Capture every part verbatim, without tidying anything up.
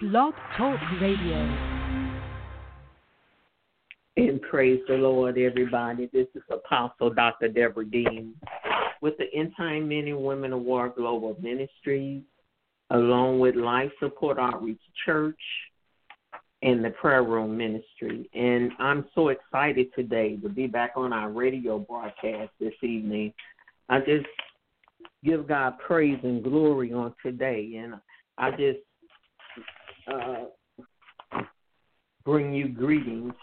Blog Talk Radio. And praise the Lord, everybody. This is Apostle Doctor Deborah Dean with the End Time Men and Women of War Global Ministries, along with Life Support Outreach Church and the Prayer Room Ministry. And I'm so excited today to be back on our radio broadcast this evening. I just give God praise and glory on today. And I just uh, bring you greetings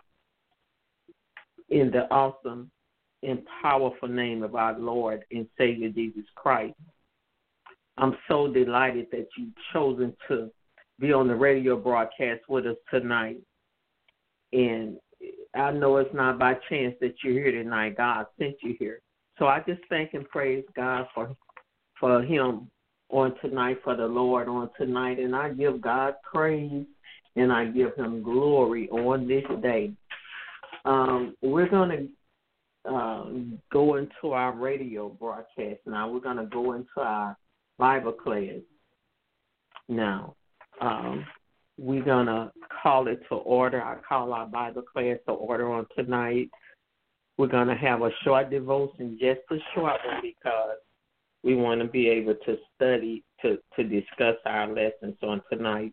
in the awesome and powerful name of our Lord and Savior Jesus Christ. I'm so delighted that you've chosen to be on the radio broadcast with us tonight. And I know it's not by chance that you're here tonight. God sent you here. So I just thank and praise God for for him on tonight, for the Lord on tonight. And I give God praise and I give him glory on this day. Um, we're going to uh, go into our radio broadcast now. We're going to go into our Bible class now. Um, we're going to call it to order. I call our Bible class to order on tonight. We're going to have a short devotion, just a short one, because we want to be able to study, to, to discuss our lessons on tonight.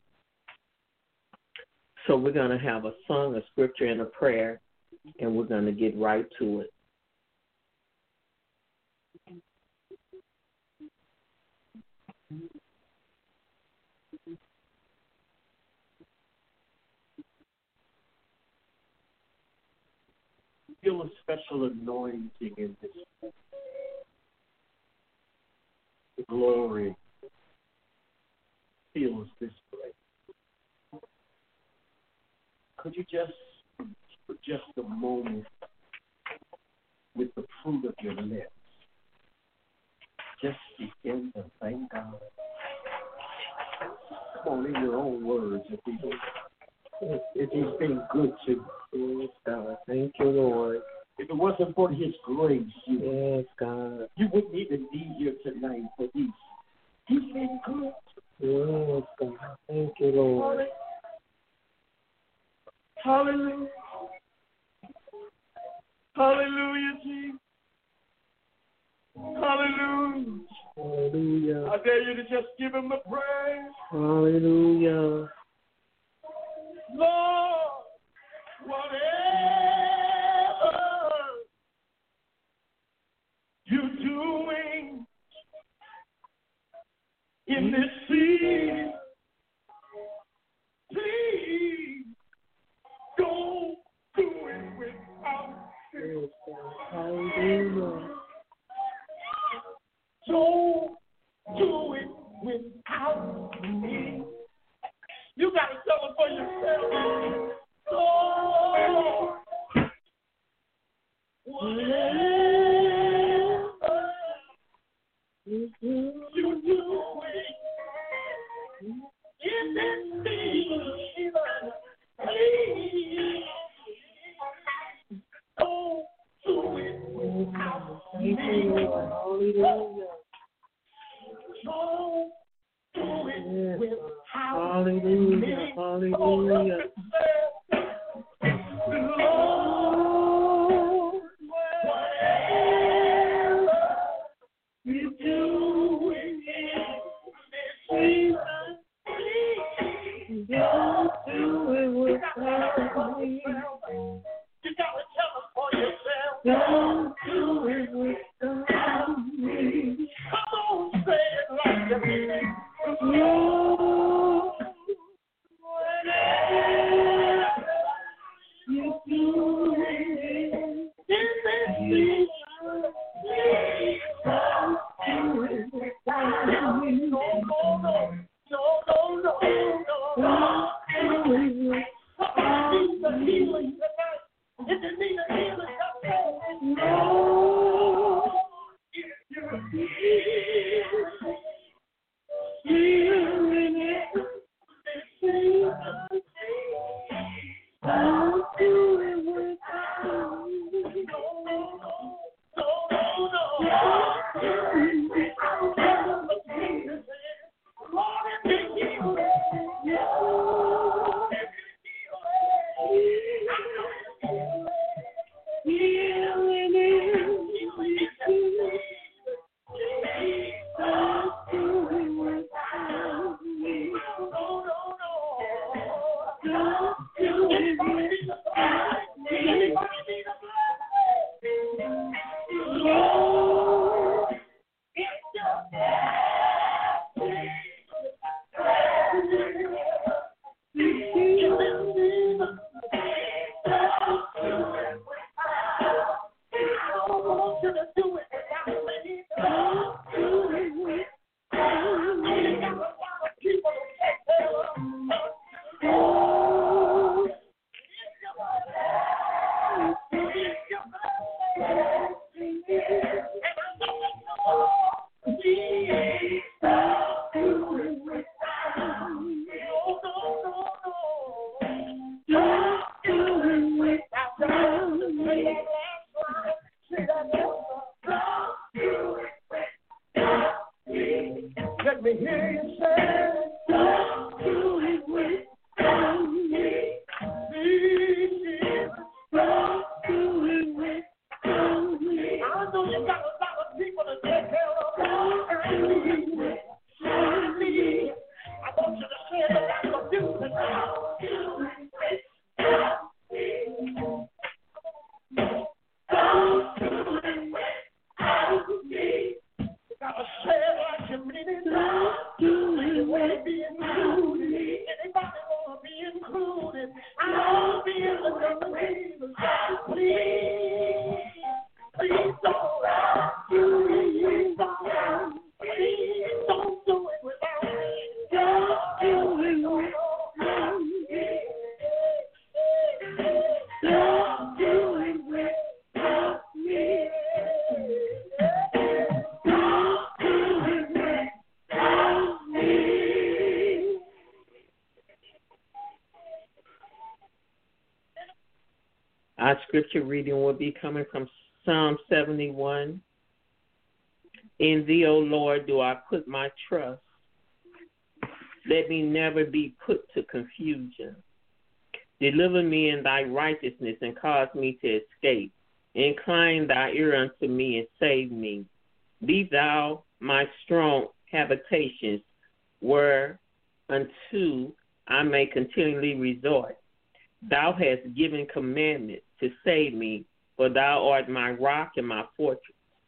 So we're going to have a song, a scripture, and a prayer, and we're going to get right to it. Feel a special anointing in this. The glory fills this place. Could you just, for just a moment, with the fruit of your lips, just begin to thank God? Come on, in your own words, if he's, if he's been good to you. Yes, God. Thank you, Lord. If it wasn't for his grace, you, yes, God, you wouldn't even be here tonight. But he's, he's been good. Yes, God. Thank you, Lord. Hallelujah. Hallelujah, Jesus. Hallelujah. Hallelujah. I dare you to just give him the praise. Hallelujah. Lord, whatever you're doing in this season, please don't do it without me. Hallelujah. Don't do it without me. You got to tell it for yourself. Lord, whatever you do in this season, please don't do it without me. Hallelujah. Don't do it without Hallelujah. me. Hallelujah. Lord, whatever you do in this season, please don't do it without me. You gotta tell them for yourself. Don't do it without me. Come on, say it like that. Lord, whatever you do in this season, please don't do it without me. No, no, no, no, no, no, no. Don't do it without me. If you need a healing tonight, if you need a healing, come on. Our scripture reading will be coming from Psalm seventy-one. In thee, O Lord, do I put my trust. Let me never be put to confusion. Deliver me in thy righteousness and cause me to escape. Incline thy ear unto me and save me. Be thou my strong habitations, whereunto I may continually resort. Thou hast given commandment to save me, for thou art my rock and my fortress.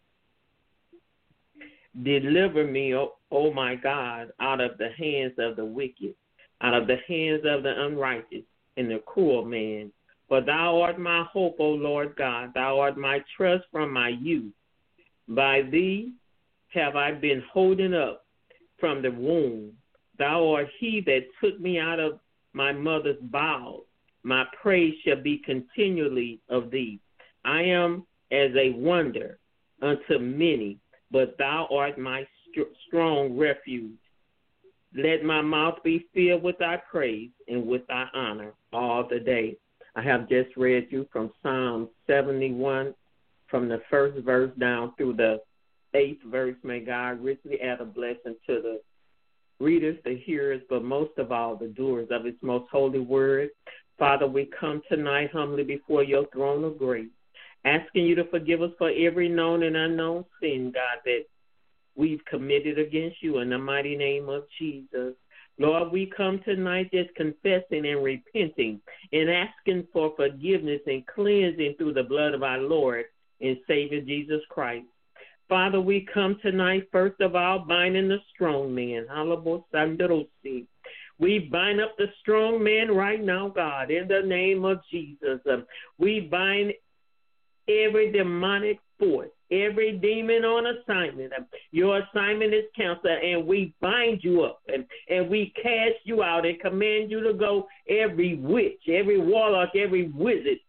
Deliver me, O, o my God, out of the hands of the wicked, out of the hands of the unrighteous and the cruel man. For thou art my hope, O Lord God. Thou art my trust from my youth. By thee have I been holding up from the womb. Thou art he that took me out of my mother's bowels. My praise shall be continually of thee. I am as a wonder unto many, but thou art my st- strong refuge. Let my mouth be filled with thy praise and with thy honor all the day. I have just read you from Psalm seventy-one, from the first verse down through the eighth verse. May God richly add a blessing to the readers, the hearers, but most of all, the doers of his most holy word. Father, we come tonight humbly before your throne of grace, asking you to forgive us for every known and unknown sin, God, that we've committed against you in the mighty name of Jesus. Lord, we come tonight just confessing and repenting and asking for forgiveness and cleansing through the blood of our Lord and Savior Jesus Christ. Father, we come tonight, first of all, binding the strong man. We bind up the strong man right now, God, in the name of Jesus. We bind every demonic force, every demon on assignment. Your assignment is canceled, and we bind you up, and, and we cast you out and command you to go, every witch, every warlock, every wizard.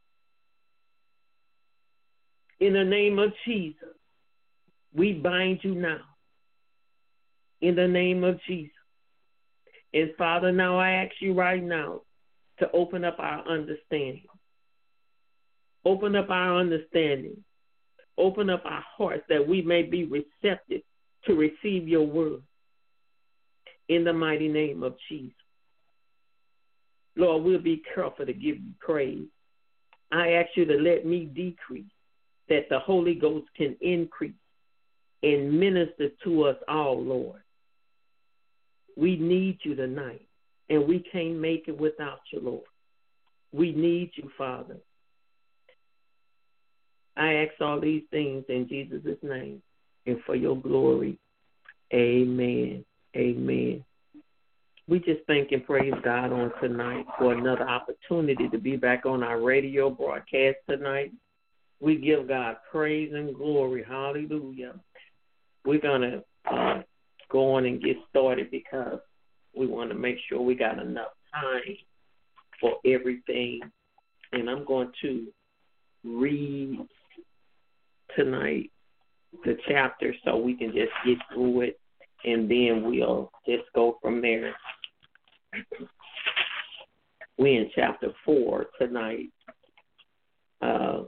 In the name of Jesus, we bind you now. In the name of Jesus. And Father, now I ask you right now to open up our understanding. Open up our understanding. Open up our hearts that we may be receptive to receive your word. In the mighty name of Jesus. Lord, we'll be careful to give you praise. I ask you to let me decrease, that the Holy Ghost can increase and minister to us all, Lord. We need you tonight. and we can't make it without you, Lord. We need you, Father. I ask all these things in Jesus' name and for your glory. Amen. Amen. We just thank and praise God on tonight for another opportunity to be back on our radio broadcast tonight. We give God praise and glory. Hallelujah. We're going to uh, go on and get started because we want to make sure we got enough time for everything. And I'm going to read tonight the chapter so we can just get through it, and then we'll just go from there. We're in chapter four tonight. Uh,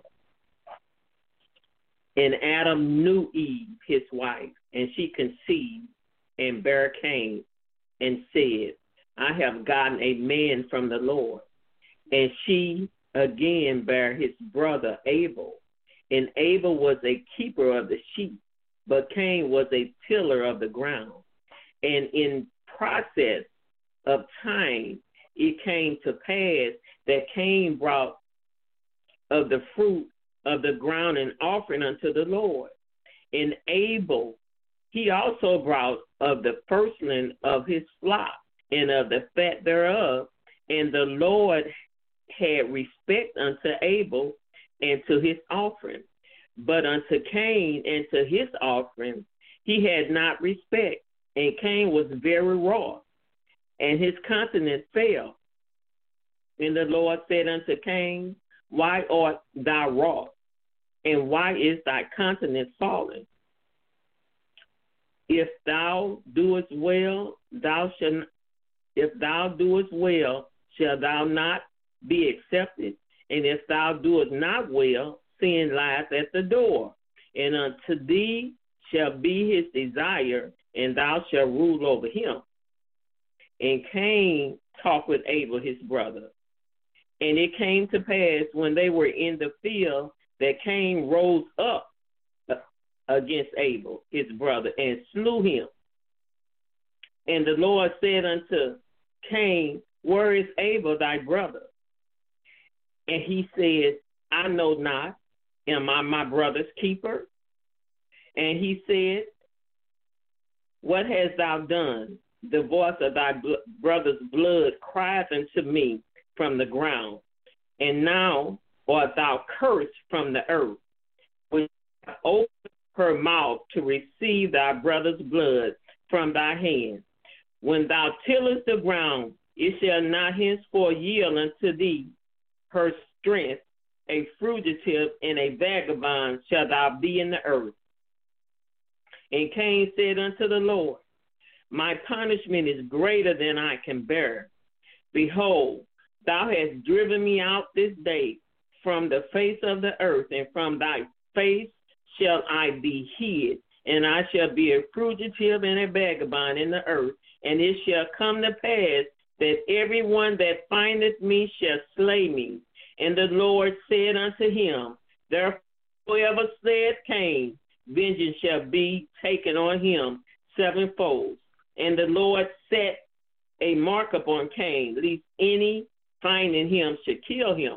and Adam knew Eve, his wife, and she conceived and bare Cain and said, I have gotten a man from the Lord. And she again bare his brother Abel. And Abel was a keeper of the sheep, but Cain was a tiller of the ground. And in process of time, it came to pass that Cain brought of the fruit of the ground an offering unto the Lord. And Abel, he also brought of the firstling of his flock and of the fat thereof. And the Lord had respect unto Abel and to his offering. But unto Cain and to his offering he had not respect. And Cain was very wroth, and his countenance fell. And the Lord said unto Cain, why art thou wroth, and why is thy countenance fallen? If thou doest well, thou shalt if thou doest well, shalt thou not be accepted? And if thou doest not well, sin lieth at the door, and unto thee shall be his desire, and thou shalt rule over him. And Cain talked with Abel his brother. And it came to pass when they were in the field that Cain rose up against Abel his brother and slew him. And the Lord said unto Cain, where is Abel thy brother? And he said, I know not. Am I my brother's keeper? And he said, what hast thou done? The voice of thy bl- brother's blood crieth unto me from the ground. And now art thou cursed from the earth, which hath opened her mouth to receive thy brother's blood from thy hand. When thou tillest the ground, it shall not henceforth yield unto thee her strength. A fugitive and a vagabond shall thou be in the earth. And Cain said unto the Lord, my punishment is greater than I can bear. Behold, thou hast driven me out this day from the face of the earth, and from thy face shall I be hid, and I shall be a fugitive and a vagabond in the earth. And it shall come to pass that everyone that findeth me shall slay me. And the Lord said unto him, therefore whoever said Cain, vengeance shall be taken on him sevenfold. And the Lord set a mark upon Cain, lest any finding him should kill him.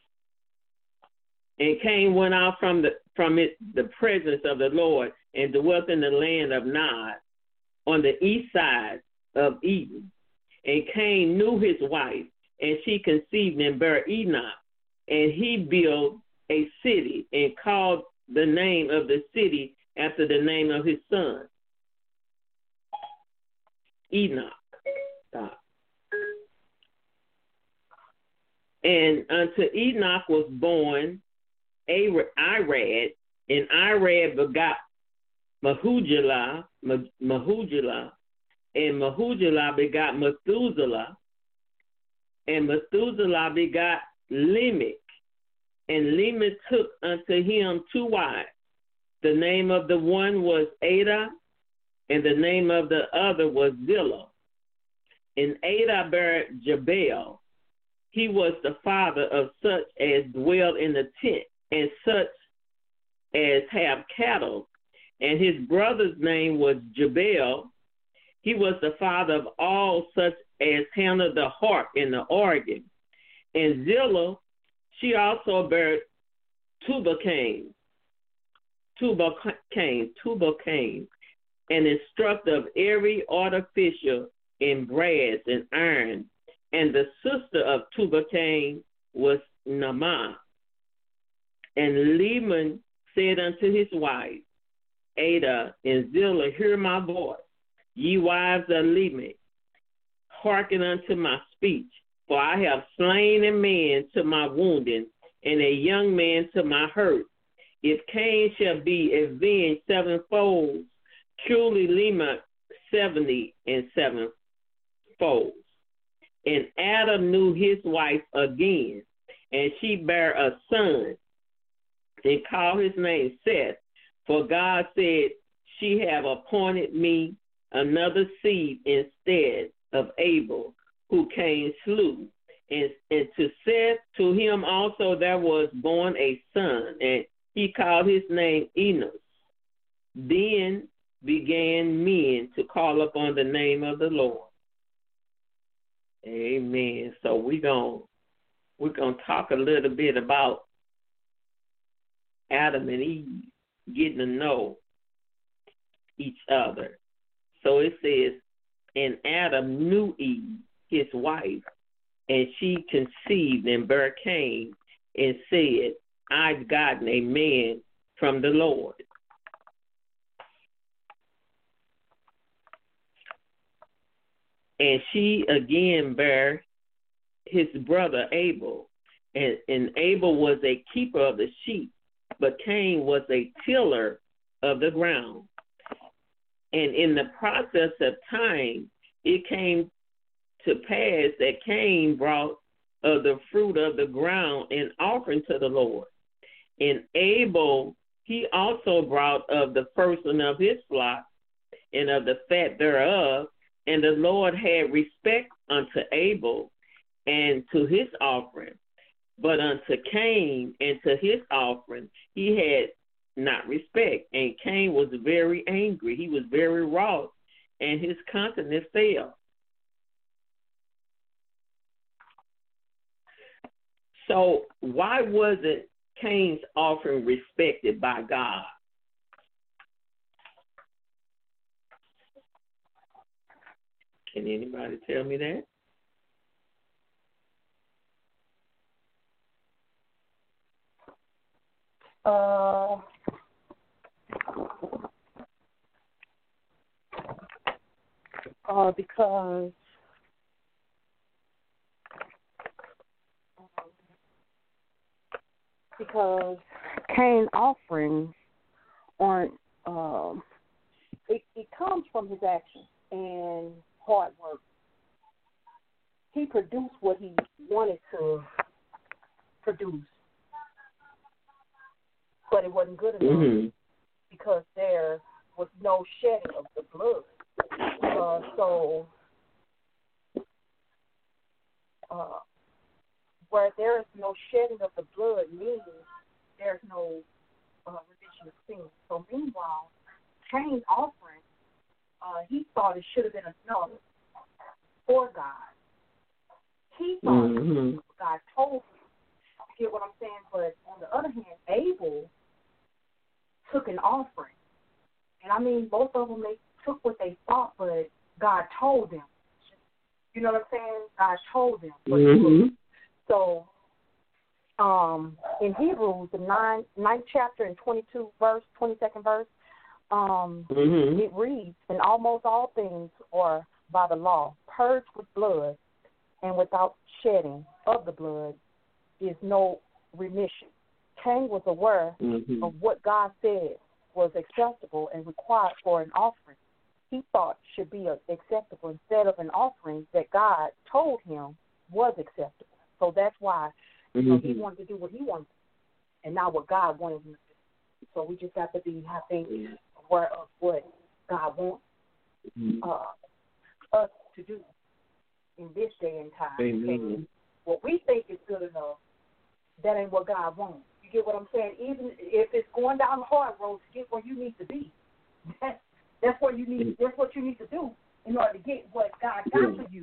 And Cain went out from the from it, the presence of the Lord, and dwelt in the land of Nod, on the east side of Eden. And Cain knew his wife, and she conceived and bare Enoch. And he built a city, and called the name of the city after the name of his son, Enoch. And unto Enoch was born Irad, and Irad begot Mehujalah, Mehujalah, and Mehujalah begot Methuselah, and Methuselah begot Lamech, and Lamech took unto him two wives. The name of the one was Ada, and the name of the other was Zillah. And Ada bare Jabal. He was the father of such as dwell in the tent, and such as have cattle. And his brother's name was Jabal. He was the father of all such as Hannah the harp and the organ. And Zillah, she also bare Tubal-Cain, Tubal-Cain, Tubal-Cain, an instructor of every artificial in brass and iron. And the sister of Tubal-Cain was Naamah. And Laman said unto his wife, Ada and Zillah, hear my voice. Ye wives of Laman, hearken unto my speech. For I have slain a man to my wounding, and a young man to my hurt. If Cain shall be avenged sevenfold, truly Laman seventy and sevenfold. And Adam knew his wife again, and she bare a son, and called his name Seth. For God said, she have appointed me another seed instead of Abel, who Cain slew. And, and to Seth, to him also there was born a son, and he called his name Enos. Then began men to call upon the name of the Lord. Amen. So we're going we're gonna talk a little bit about Adam and Eve getting to know each other. So it says, and Adam knew Eve, his wife, and she conceived and bare Cain, and said, I've gotten a man from the Lord. And she again bare his brother Abel, and, and Abel was a keeper of the sheep, but Cain was a tiller of the ground. And in the process of time, it came to pass that Cain brought of the fruit of the ground an offering to the Lord. And Abel, he also brought of the firstling of his flock and of the fat thereof. And the Lord had respect unto Abel and to his offering, but unto Cain and to his offering he had not respect. And Cain was very angry. He was very wroth, and his countenance fell. So why wasn't Cain's offering respected by God? Can anybody tell me that? Uh, uh, because because Cain's offerings aren't. Um, it, it comes from his actions and hard work. He produced what he wanted to produce, but it wasn't good enough mm-hmm. because there was no shedding of the blood. Uh, so, uh, where there is no shedding of the blood means there's no uh, remission of sin. So, meanwhile, Cain's offering, uh, he thought it should have been enough for God. He thought mm-hmm. God told him. You get what I'm saying? But on the other hand, Abel took an offering. And I mean, both of them, they took what they thought, but God told them. You know what I'm saying? God told them. Mm-hmm. So, um, in Hebrews, the ninth, ninth chapter and twenty-two verse, twenty-second verse, um, mm-hmm. it reads, and almost all things are by the law, purged with blood, and without shedding of the blood is no remission. Cain was aware mm-hmm. of what God said was acceptable and required for an offering. He thought should be acceptable instead of an offering that God told him was acceptable. So that's why mm-hmm. you know, he wanted to do what he wanted to do, and not what God wanted him to do. So we just have to be, I think, aware of what God wants mm-hmm. uh, us to do in this day and time. And what we think is good enough, that ain't what God wants. You get what I'm saying? Even if it's going down the hard road to get where you need to be, that's that's what you need. That's what you need to do in order to get what God got for you.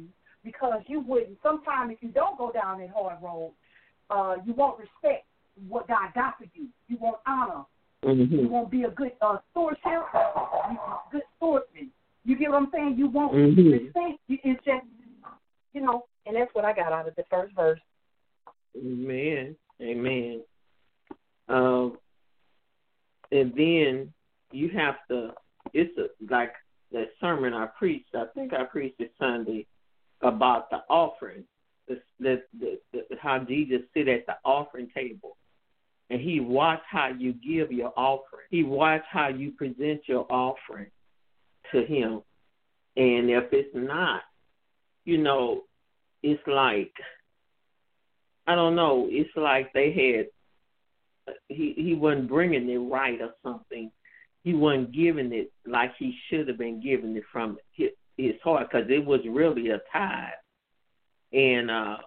because you wouldn't. Sometimes if you don't go down that hard road, uh, you won't respect what God got for you. You won't honor. Mm-hmm. You won't be a good uh, stewardship, good swordsman. You get what I'm saying? You won't mm-hmm. respect. It's just, you know, and that's what I got out of the first verse. Amen. Amen. Um, and then you have to, it's a, like that sermon I preached, I think I preached it Sunday, about the offering, the, the, the, the, how Jesus sit at the offering table. And he watch how you give your offering. He watch how you present your offering to him. And if it's not, you know, it's like, I don't know, it's like they had, he, he wasn't bringing it right or something. He wasn't giving it like he should have been giving it from his, his heart, because it was really a tithe. And uh,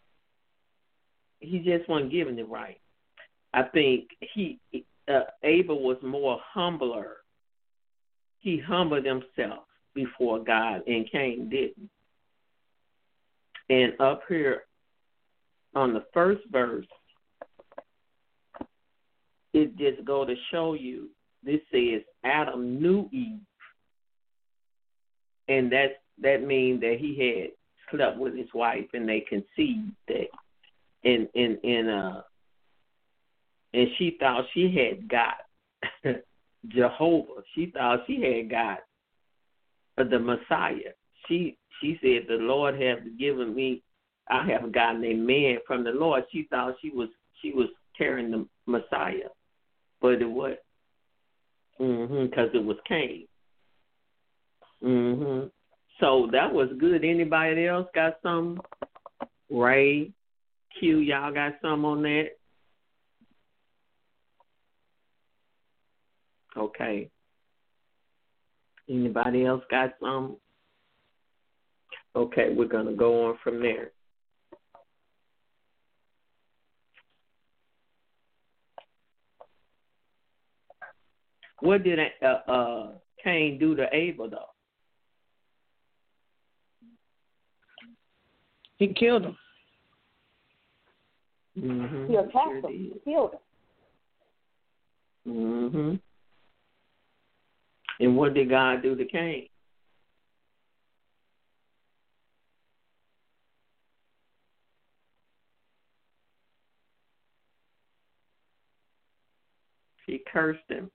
he just wasn't giving it right. I think he uh, Abel was more humbler. He humbled himself before God, and Cain didn't. And up here on the first verse, it just go to show you, this says Adam knew Eve. And that, that means that he had slept with his wife and they conceived that. And, and, and, uh, and she thought she had got Jehovah. She thought she had got the Messiah. She she said, the Lord has given me, I have gotten a man from the Lord. She thought she was she was carrying the Messiah, but it was, mm-hmm, because it was Cain. Mm-hmm. So that was good. Anybody else got some? Ray, Q, y'all got some on that? Okay. Anybody else got some? Okay, we're going to go on from there. What did uh, uh, Cain do to Abel, though? He killed him. Mm-hmm. He attacked sure him. He killed him. Mm-hmm. And what did God do to Cain? He cursed him.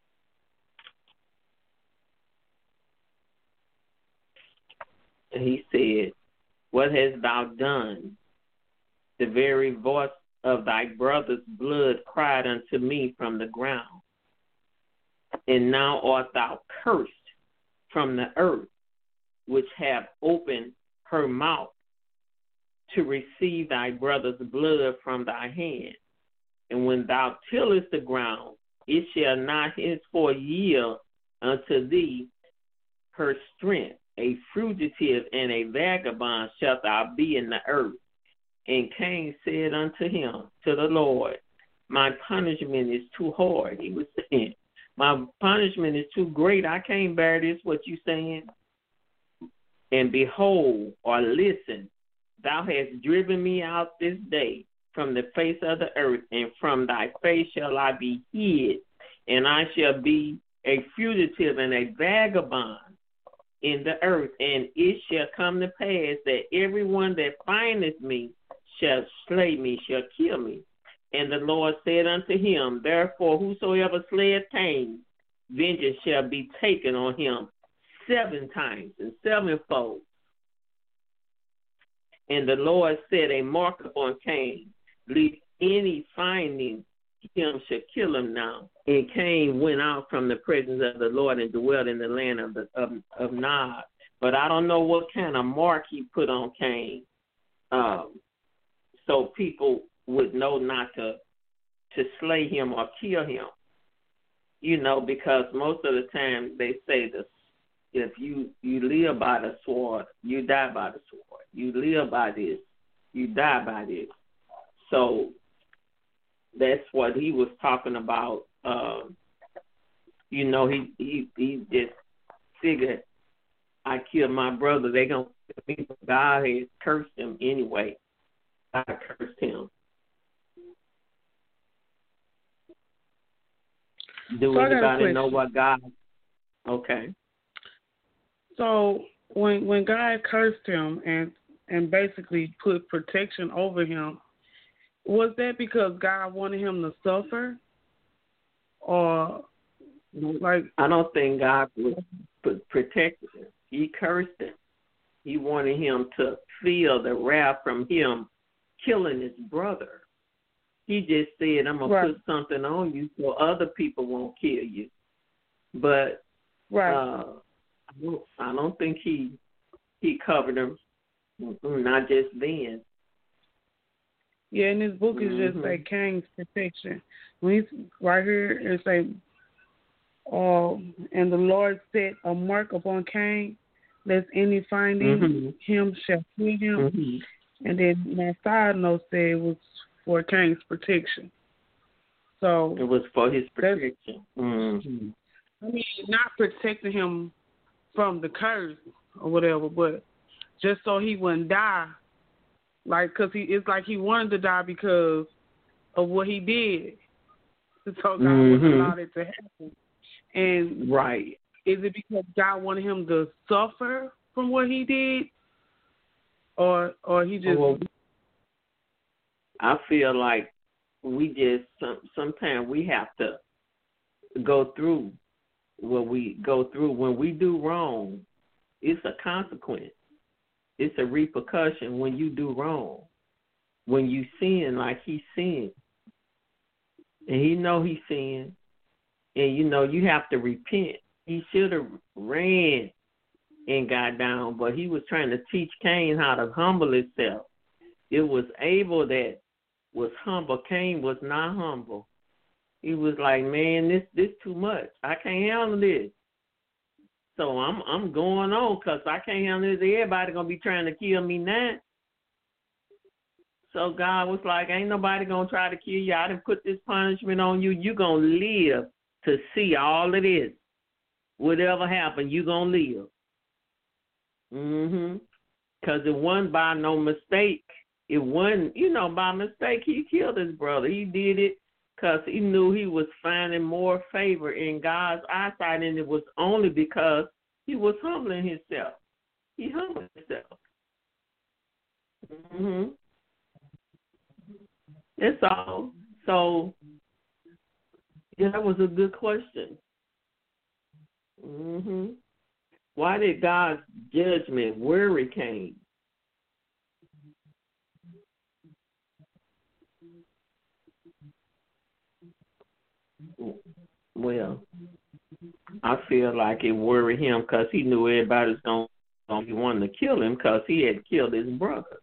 And he said, what hast thou done? The very voice of thy brother's blood cried unto me from the ground. And now art thou cursed from the earth, which hath opened her mouth to receive thy brother's blood from thy hand. And when thou tillest the ground, it shall not henceforth yield unto thee her strength. A fugitive and a vagabond shalt thou be in the earth. And Cain said unto him, to the Lord, my punishment is too hard. He was saying, my punishment is too great. I can't bear this, what you saying. And behold, or listen, thou hast driven me out this day from the face of the earth, and from thy face shall I be hid, and I shall be a fugitive and a vagabond in the earth. And it shall come to pass that everyone that findeth me shall slay me, shall kill me. And the Lord said unto him, therefore whosoever slayeth Cain, vengeance shall be taken on him seven times and sevenfold. And the Lord set a mark upon Cain, lest any finding him should kill him now. And Cain went out from the presence of the Lord and dwelt in the land of the, of, of Nod. But I don't know what kind of mark he put on Cain, um, so people would know not to to slay him or kill him. You know, because most of the time they say that if you, you live by the sword, you die by the sword. You live by this, you die by this. So that's what he was talking about. Um, you know, he, he he just figured, I killed my brother, they gon' God has cursed him anyway. God cursed him. Do so anybody know what God? Okay. So when when God cursed him and and basically put protection over him, was that because God wanted him to suffer, or like? I don't think God was protecting him. He cursed him. He wanted him to feel the wrath from him killing his brother. He just said, I'm going right. to put something on you so other people won't kill you. But right. uh, I, don't, I don't think he he covered him, not just then. Yeah, in this book it's mm-hmm. just like Cain's protection. When he's right here, it's like, uh, and the Lord set a mark upon Cain, lest any finding mm-hmm. him shall kill him. Mm-hmm. And then my side note said it was for Cain's protection. So it was for his protection. Mm-hmm. I mean, not protecting him from the curse or whatever, but just so he wouldn't die. Like, cause he it's like he wanted to die because of what he did. So God mm-hmm. wouldn't allow it to happen. And right, is it because God wanted him to suffer from what he did, or or he just? Well, I feel like we just some sometimes we have to go through what we go through when we do wrong. It's a consequence. It's a repercussion when you do wrong. When you sin like he sinned, and he know he sinned, and you know you have to repent. He should have ran and got down, but he was trying to teach Cain how to humble himself. It was Abel that was humble. Cain was not humble. He was like, man, this this too much. I can't handle this. So I'm I'm going on because I can't handle this. Everybody gonna be trying to kill me now. So God was like, ain't nobody gonna try to kill you. I done put this punishment on you. You gonna live to see all of this. Whatever happened, you gonna live. Mhm. Because it wasn't by no mistake. It wasn't, you know, by mistake he killed his brother. He did it because he knew he was finding more favor in God's eyesight, and it was only because he was humbling himself. He humbled himself. Mhm. That's all. So, yeah, that was a good question. Mhm. Why did God's judgment worry Cain? Well, I feel like it worried him because he knew everybody's going to be wanting to kill him because he had killed his brother.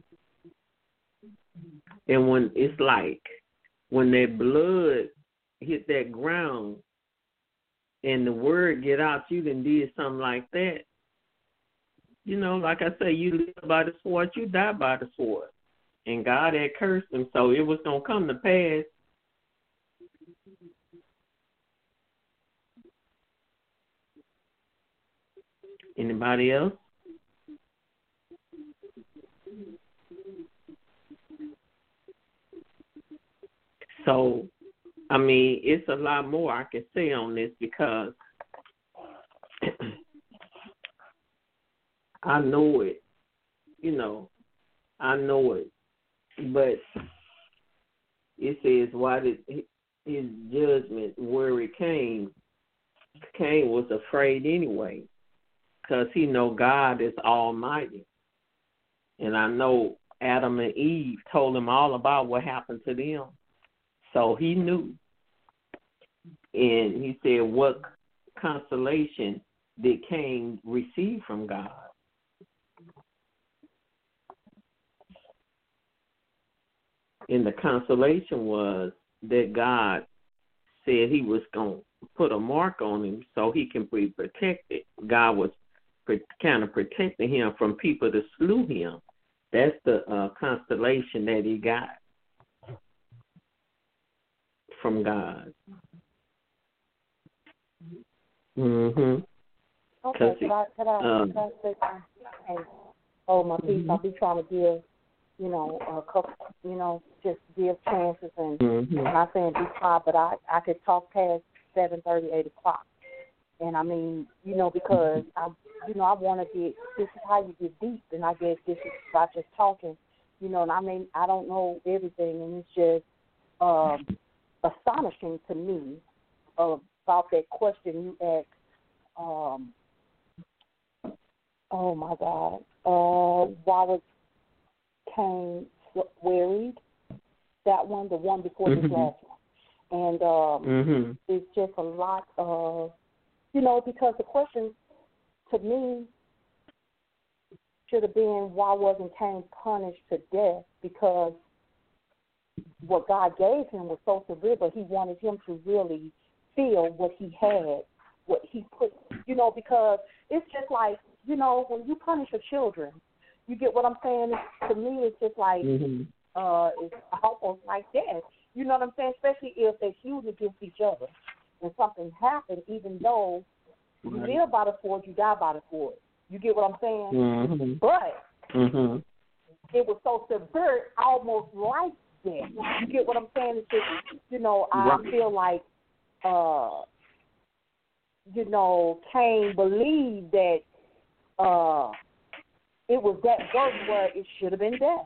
And when it's like when that blood hit that ground and the word get out, you done did something like that. You know, like I say, you live by the sword, you die by the sword. And God had cursed him, so it was going to come to pass. Anybody else? So, I mean, it's a lot more I can say on this because I know it. You know, I know it. But it says, why did his judgment worry Cain? Cain was afraid anyway because he know God is almighty. And I know Adam and Eve told him all about what happened to them. So he knew. And he said, what consolation did Cain receive from God? And the consolation was that God said he was going to put a mark on him so he can be protected. God was kind of protecting him from people to slew him. That's the uh, consolation that he got from God. Mm-hmm. Okay, could I, could I, um, could I say something? hold my peace. Mm-hmm. I'll be trying to give, you know, a couple, you know, just give chances and mm-hmm. I'm not saying be quiet, but I, I could talk past seven thirty, eight o'clock. And I mean, you know, because I, you know, I want to get, this is how you get deep, and I guess this is by just talking, you know, and I mean, I don't know everything, and it's just um, astonishing to me uh, about that question you asked. Um, oh my God, uh, why was Cain worried? That one, the one before mm-hmm. this last one, and um, mm-hmm. it's just a lot of. You know, because the question to me should have been, why wasn't Cain punished to death? Because what God gave him was so severe, but he wanted him to really feel what he had, what he put, you know, because it's just like, you know, when you punish your children, you get what I'm saying? To me, it's just like, mm-hmm. uh, it's almost like that. You know what I'm saying? Especially if they're huge against each other. And something happened, even though you right. live by the sword, you die by the sword. You get what I'm saying? Mm-hmm. But mm-hmm. it was so severe, almost like that. You get what I'm saying? It's just, you know, I right. feel like, uh, you know, Cain believed that uh, it was that worse where it should have been death.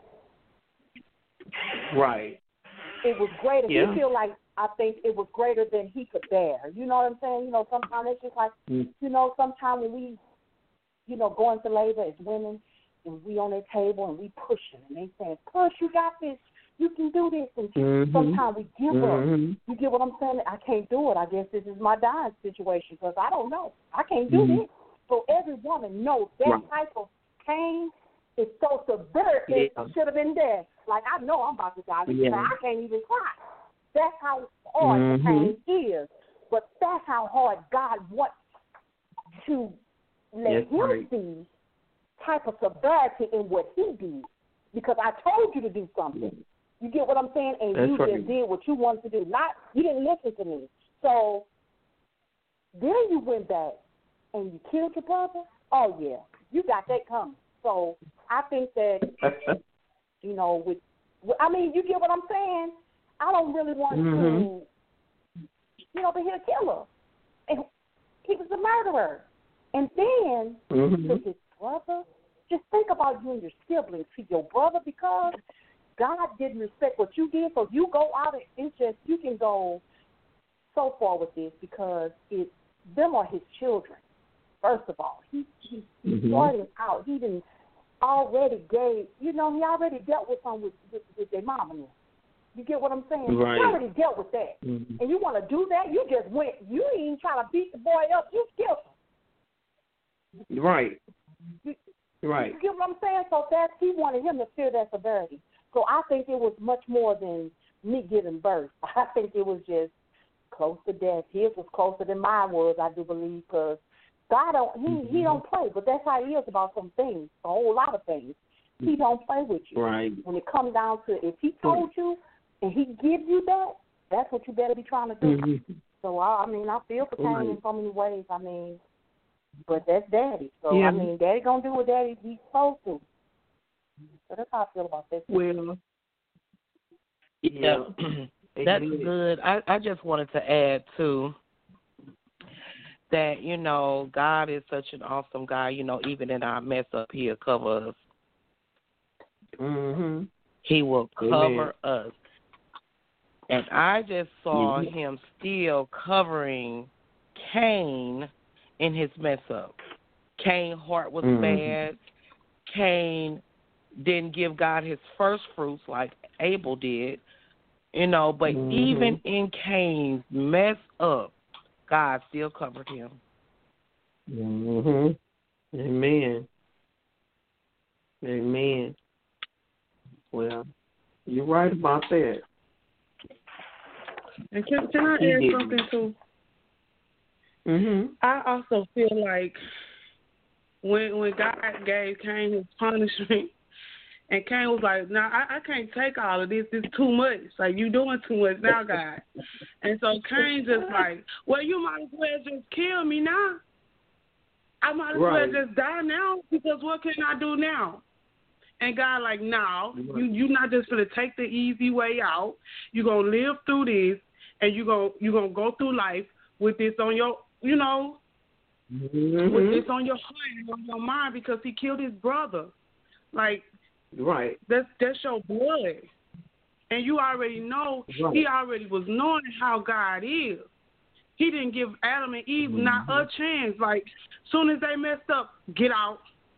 Right. It was greater. Yeah. He feel like, I think it was greater than he could bear. You know what I'm saying? You know, sometimes it's just like, mm. you know, sometimes when we, you know, go into labor as women and we on their table and we pushing and they saying, push, you got this, you can do this. And mm-hmm. sometimes we give mm-hmm. up. You get what I'm saying? I can't do it. I guess this is my dying situation because I don't know. I can't do mm-hmm. this. So every woman knows that right. type of pain is so severe it yeah. should have been there. Like, I know I'm about to die. Yeah. I can't even cry. That's how hard mm-hmm. the pain is. But that's how hard God wants to let yes, him right. see type of severity in what he did. Because I told you to do something. You get what I'm saying? And that's you right. just did what you wanted to do. Not you didn't listen to me. So then you went back and you killed your brother? Oh, yeah. You got that coming. So I think that, you know, with, I mean, you get what I'm saying? I don't really want mm-hmm. to, you know, be a killer. And he was a murderer. And then mm-hmm. to his brother, just think about you and your siblings to your brother because God didn't respect what you did. So you go out and it's just, you can go so far with this because it, them are his children, first of all. He, he mm-hmm. started out. He didn't already gave, you know, he already dealt with some with, with, with their mom and them. You get what I'm saying? Right. You already dealt with that. Mm-hmm. And you want to do that? You just went, you ain't even trying to beat the boy up. You killed him. Right. You, right. You get what I'm saying? So that he wanted him to feel that severity. So I think it was much more than me giving birth. I think it was just close to death. His was closer than mine was, I do believe, because God don't, he, mm-hmm. he don't play. But that's how he is about some things, a whole lot of things. He don't play with you. Right. When it comes down to if he told you, and he gives you that, that's what you better be trying to do. Mm-hmm. So, I, I mean, I feel for Cain right. in so many ways. I mean, but that's Daddy. So, yeah. I mean, Daddy going to do what Daddy he's supposed to. So that's how I feel about this. Well, yeah, that's good. I, I just wanted to add, too, that, you know, God is such an awesome God. You know, even in our mess up, he'll cover us. Mm-hmm. He will cover Amen. Us. And I just saw mm-hmm. him still covering Cain in his mess up. Cain's heart was mm-hmm. bad. Cain didn't give God his first fruits like Abel did. You know, but mm-hmm. even in Cain's mess up, God still covered him. Mm-hmm. Amen. Amen. Well, you're right about that. And can, can I add something too? Mm-hmm. I also feel like when when God gave Cain his punishment, and Cain was like, "No, nah, I, I can't take all of this. It's too much. Like you doing too much now, God." And so Cain just like, "Well, you might as well just kill me now. I might as right. well just die now because what can I do now?" And God like, no, you you not just gonna take the easy way out. You're gonna live through this, and you're gonna you're gonna go through life with this on your, you know, mm-hmm. with this on your heart and on your mind because he killed his brother. Like, right. That's that's your blood, and you already know. Right. He already was knowing how God is. He didn't give Adam and Eve mm-hmm. not a chance. Like, soon as they messed up, get out.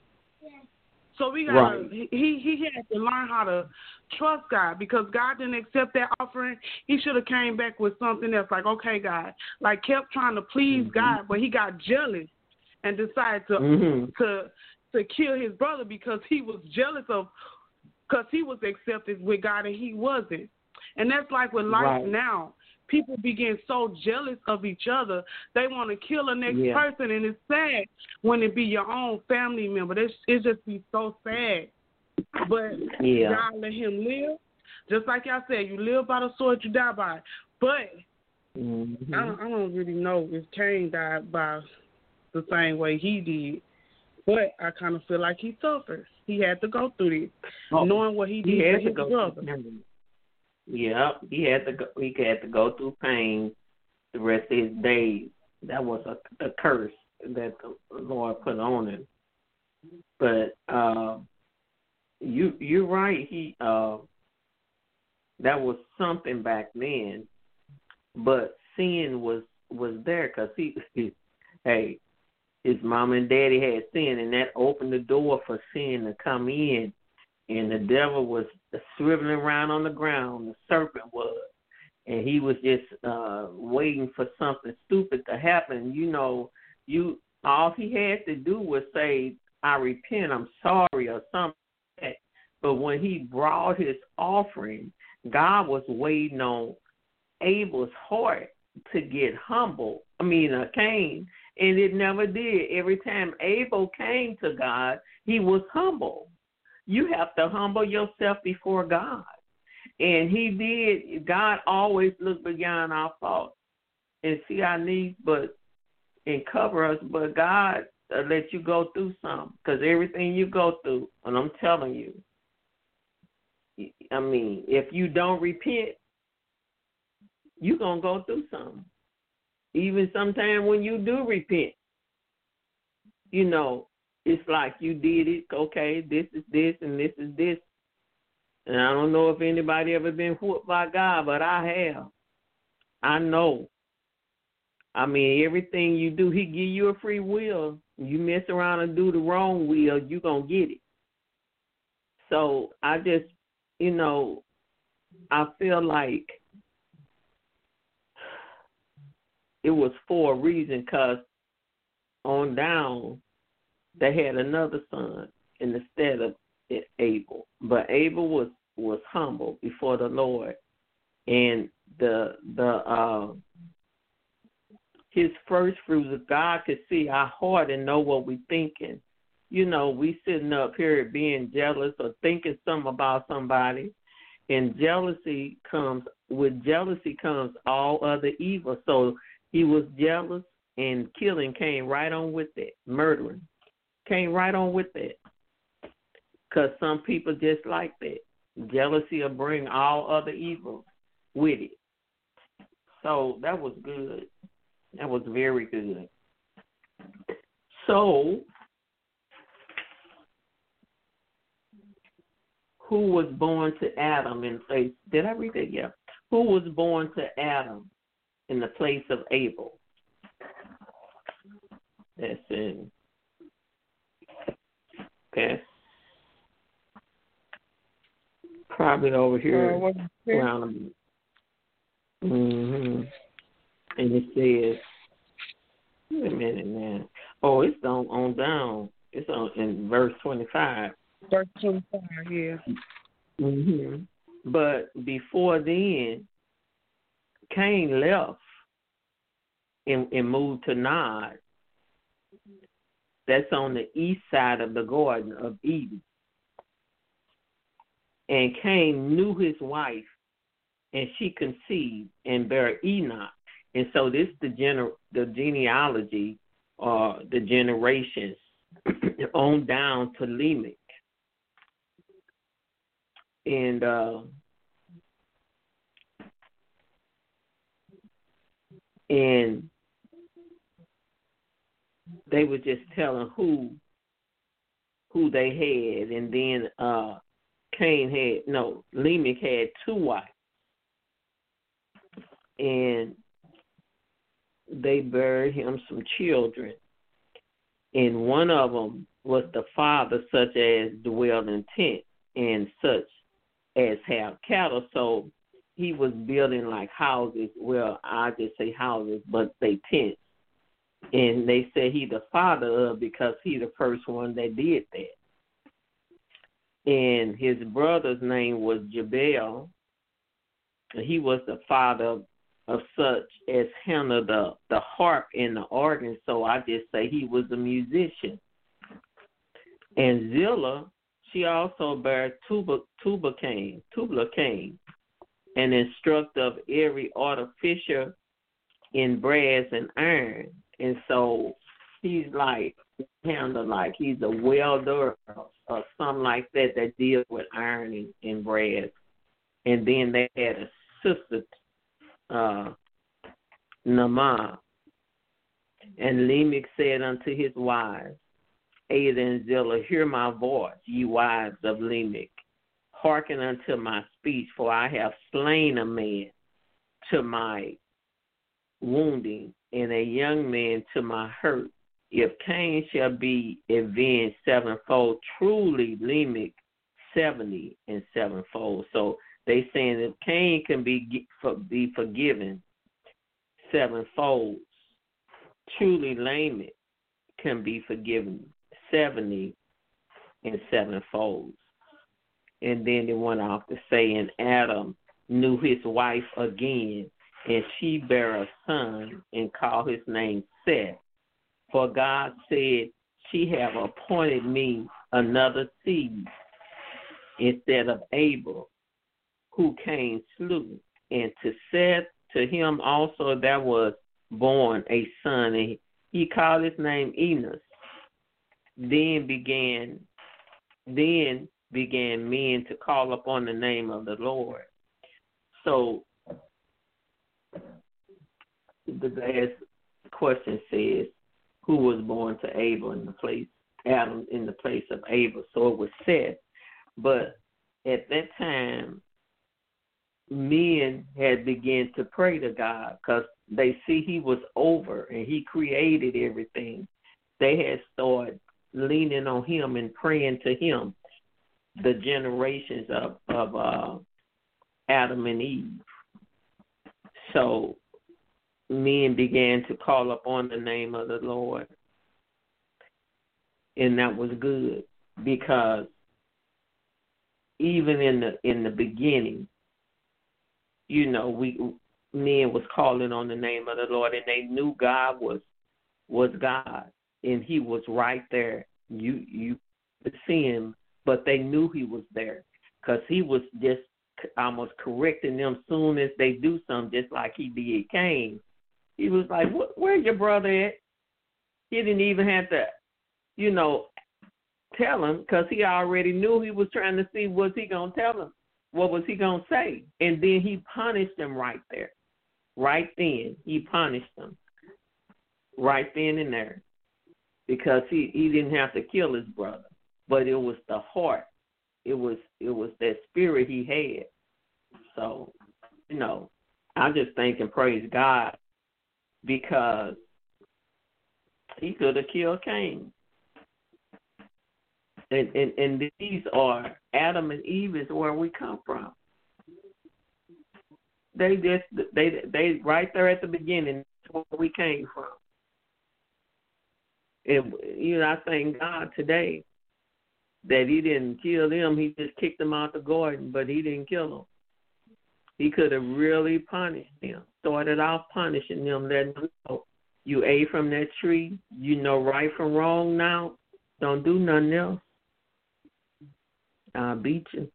So we got right. he he had to learn how to trust God because God didn't accept that offering. He should have came back with something else. Like, okay, God, like kept trying to please mm-hmm. God, but he got jealous and decided to mm-hmm. to to kill his brother because he was jealous of because he was accepted with God and he wasn't. And that's like with life right. now. People begin so jealous of each other, they want to kill the next yeah. person, and it's sad when it be your own family member. It's, it just be so sad. But yeah. God let him live. Just like y'all said, you live by the sword, you die by it. But mm-hmm. I, don't, I don't really know if Cain died by the same way he did. But I kind of feel like he suffered. He had to go through this, oh, knowing what he did he had to his to go brother. Through Yeah, he had to go. He had to go through pain the rest of his days. That was a, a curse that the Lord put on him. But uh, you you're right. He uh, that was something back then. But sin was was there because he, he hey his mom and daddy had sin, and that opened the door for sin to come in. And the devil was swiveling around on the ground. The serpent was. And he was just uh, waiting for something stupid to happen. You know, you all he had to do was say, I repent, I'm sorry, or something like that. But when he brought his offering, God was waiting on Abel's heart to get humble. I mean, uh, Cain. And it never did. Every time Abel came to God, he was humble. You have to humble yourself before God. And he did. God always looked beyond our faults and see our needs but and cover us. But God uh, let you go through some because everything you go through, and I'm telling you, I mean, if you don't repent, you're going to go through something. Even sometimes when you do repent, you know, it's like you did it, okay, this is this and this is this. And I don't know if anybody ever been whooped by God, but I have. I know. I mean, everything you do, he give you a free will. You mess around and do the wrong will, you're going to get it. So I just, you know, I feel like it was for a reason because on down, they had another son instead of Abel. But Abel was, was humble before the Lord. And the the uh, his first fruits, of God could see our heart and know what we're thinking. You know, we sitting up here being jealous or thinking something about somebody. And jealousy comes, with jealousy comes all other evil. So he was jealous, and killing came right on with it. Murdering came right on with it. Because some people just like that. Jealousy will bring all other evil with it. So that was good. That was very good. So, who was born to Adam in place? Did I read that? Yeah. Who was born to Adam in the place of Abel? That's in. Okay. Probably over here Uh, around. Mm-hmm. And it says, wait a minute, man. Oh, it's on on down. It's on in verse twenty-five. Verse twenty-five, yeah. Mm-hmm. But before then, Cain left and, and moved to Nod. That's on the east side of the Garden of Eden. And Cain knew his wife, and she conceived and bare Enoch. And so this is the gener- the genealogy, or uh, the generations on down to Lamech. and uh, and they were just telling who who they had, and then uh, Cain had no Lamech had two wives, and they buried him some children, and one of them was the father, such as dwell in tents and such as have cattle. So he was building like houses. Well, I just say houses, but they tents. And they said he the father of because he the first one that did that. And his brother's name was Jabal. He was the father of, of such as handled the, the harp and the organ. So I just say he was a musician. And Zillah, she also bare Tuba, Tuba Cain, Tubal Cain, an instructor of every artificer in brass and iron. And so he's like, kind of like he's a welder or something like that that deals with iron and, and brass. And then they had a sister, uh, Naamah. And Lamech said unto his wives, Ada and Zillah, hear my voice, ye wives of Lamech. Hearken unto my speech, for I have slain a man to my wounding, and a young man to my hurt. If Cain shall be avenged sevenfold, truly Lamech seventy and sevenfold. So they saying if Cain can be be forgiven sevenfold, truly Lamech can be forgiven seventy and sevenfold. And then they went off to say, and Adam knew his wife again, and she bare a son, and called his name Seth. For God said, she have appointed me another seed instead of Abel, who Cain slew. And to Seth, to him also there was born a son, and he called his name Enos. Then began, then began men to call upon the name of the Lord. So the last question says, who was born to Abel in the place, Adam in the place of Abel? So it was Seth. But at that time, men had begun to pray to God because they see he was over and he created everything. They had started leaning on him and praying to him, the generations of, of uh, Adam and Eve. So men began to call upon the name of the Lord. And that was good because even in the in the beginning, you know, we men was calling on the name of the Lord, and they knew God was was God, and he was right there. You you could see him, but they knew he was there because he was just almost correcting them soon as they do something, just like he did Cain. He was like, where's your brother at? He didn't even have to, you know, tell him because he already knew. He was trying to see what's he going to tell him. What was he going to say? And then he punished him right there. Right then, he punished him. Right then and there. Because he, he didn't have to kill his brother. But it was the heart. It was it was that spirit he had. So, you know, I just thank and praise God because he could have killed Cain. And, and and these are Adam and Eve is where we come from. They just they they right there at the beginning. That's where we came from. And you know, I thank God today that He didn't kill them. He just kicked them out the garden, but He didn't kill them. He could have really punished them. Started off punishing them, letting them know you ate from that tree. You know right from wrong now. Don't do nothing else. I'll beat you.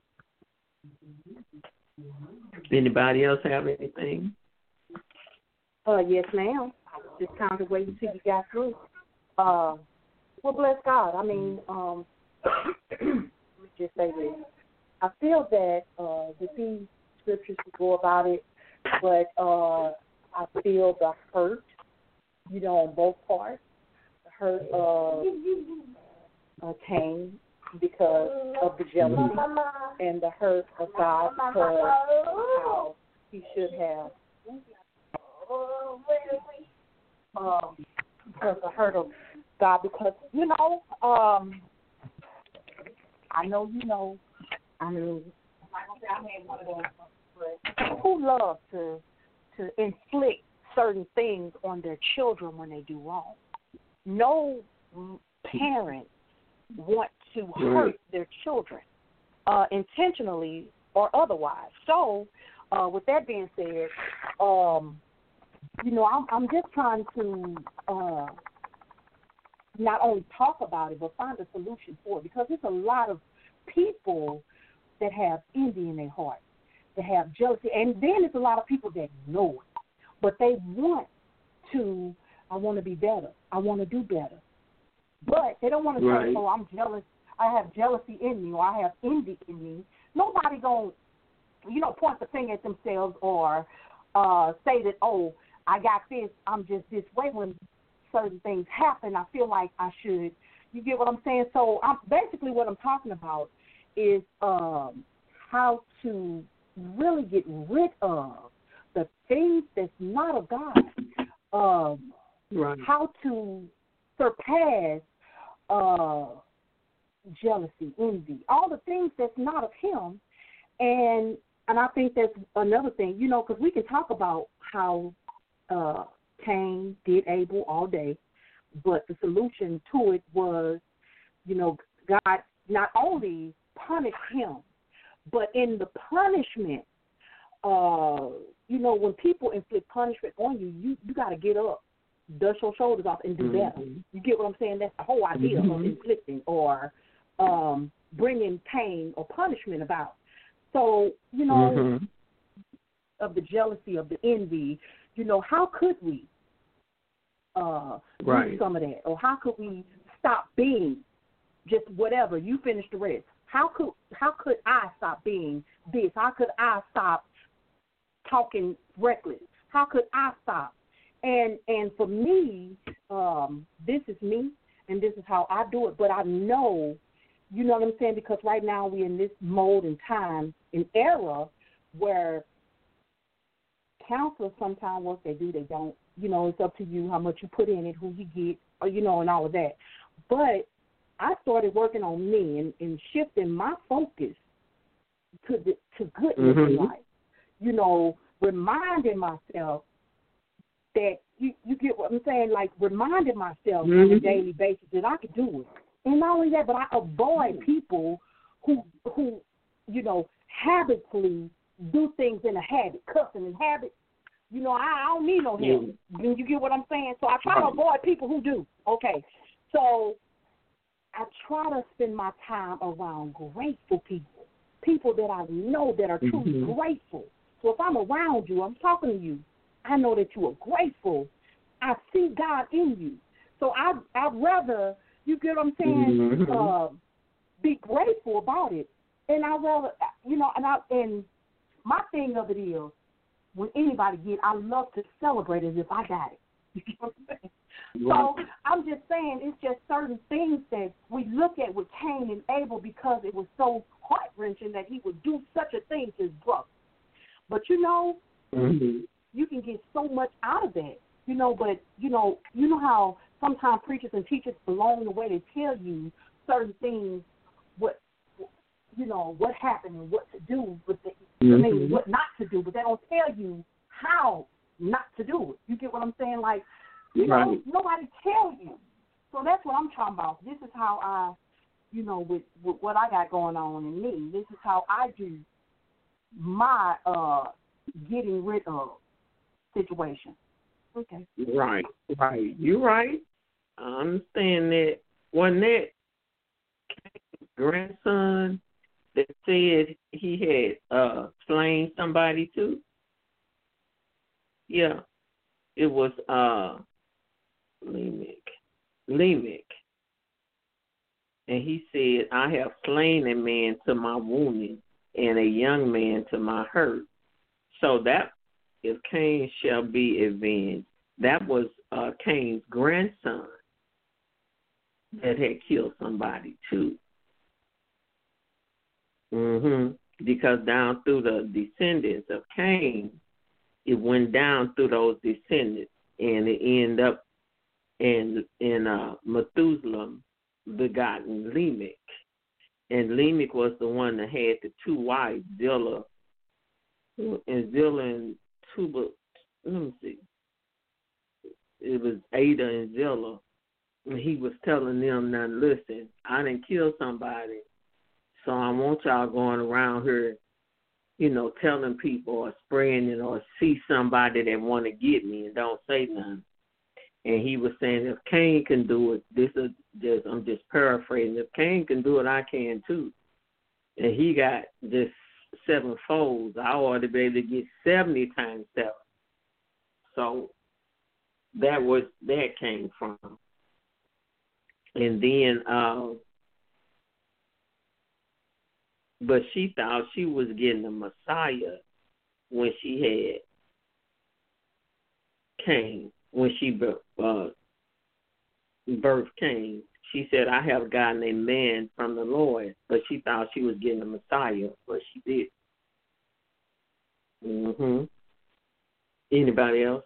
Anybody else have anything? Uh, yes, ma'am. I was just kind of waiting till you got through. Uh, well, bless God. I mean, um, let me just say this. I feel that uh, the these scriptures to go about it, but uh, I feel the hurt, you know, on both parts. The hurt of uh, Cain because of the jealousy, and the hurt of God because how he should have. Um, because the hurt of God, because, you know, um, I know you know, I mean, who loves to to inflict certain things on their children when they do wrong? No parent want to hurt their children, uh, intentionally or otherwise. So, uh, with that being said, um, you know, I'm, I'm just trying to uh, not only talk about it, but find a solution for it, because there's a lot of people that have envy in their heart, that have jealousy, and then there's a lot of people that know it, but they want to, I want to be better, I want to do better, but they don't want to right. say, oh, I'm jealous, I have jealousy in me, or I have envy in me. Nobody going to, you know, point the finger at themselves or uh, say that, oh, I got this, I'm just this way. When certain things happen, I feel like I should, you get what I'm saying? So I'm, basically what I'm talking about is um, how to really get rid of the things that's not of God, um, right. how to surpass uh, jealousy, envy, all the things that's not of him. And and I think that's another thing, you know, because we can talk about how uh, Cain did Abel all day, but the solution to it was, you know, God not only punished him, but in the punishment, uh, you know, when people inflict punishment on you, you, you got to get up, dust your shoulders off, and do mm-hmm. better. You get what I'm saying? That's the whole idea mm-hmm. of inflicting or um, bringing pain or punishment about. So, you know, mm-hmm. of the jealousy, of the envy, you know, how could we uh, right. do some of that? Or how could we stop being just whatever? You finish the rest. How could how could I stop being this? How could I stop talking reckless? How could I stop? And and for me, um, this is me, and this is how I do it. But I know, you know what I'm saying, because right now we're in this mode and time and era where counselors sometimes what they do, they don't. You know, it's up to you how much you put in it, who you get, or, you know, and all of that. But I started working on me and, and shifting my focus to the, to goodness mm-hmm. in life. You know, reminding myself that you, you get what I'm saying, like reminding myself mm-hmm. on a daily basis that I could do it. And not only that, but I avoid people who who, you know, habitually do things in a habit, cussing in habit. You know, I, I don't need no help. Yeah. You get what I'm saying? So I try to avoid people who do. Okay. So I try to spend my time around grateful people, people that I know that are truly mm-hmm. grateful. So if I'm around you, I'm talking to you, I know that you are grateful. I see God in you. So I, I'd rather, you get what I'm saying, mm-hmm. uh, be grateful about it. And I rather, you know, and I, and my thing of it is, when anybody get, I love to celebrate as if I got it. You know what I'm saying? So I'm just saying it's just certain things that we look at with Cain and Abel because it was so heart-wrenching that he would do such a thing to his brother. But, you know, mm-hmm. you can get so much out of that, you know, but, you know, you know how sometimes preachers and teachers along the way, they tell you certain things, what, you know, what happened and what to do with the, mm-hmm. I mean, what not to do, but they don't tell you how not to do it. You get what I'm saying? Like, you know, right. nobody tell you. So that's what I'm talking about. This is how I, you know, with, with what I got going on in me, this is how I do my uh, getting rid of situation. Okay. Right, right. You're right. I understand that. Wasn't that grandson that said he had uh, slain somebody too? Yeah. It was uh, Lamech. Lamech. And he said, I have slain a man to my wounding. and a young man to my hurt. So that if Cain shall be avenged, that was uh, Cain's grandson that had killed somebody too. Mm-hmm. Because down through the descendants of Cain, it went down through those descendants, and it ended up in in uh, Methuselah begotten Lamech, and Lamech was the one that had the two wives, Zillah and Zillah and Tubal. Let me see. It was Ada and Zillah, and he was telling them, "Now listen, I didn't kill somebody. So I want y'all going around here, you know, telling people or spraying it or see somebody that want to get me and don't say nothing." And he was saying, if Cain can do it, this is just, I'm just paraphrasing, if Cain can do it, I can too. And he got just seven folds. I ought to be able to get seventy times seven. So that was, that came from. And then, uh, but she thought she was getting the Messiah when she had Cain, when she uh, birthed Cain. She said, I have gotten a man from the Lord, but she thought she was getting the Messiah, but she did. Mm-hmm. Anybody else?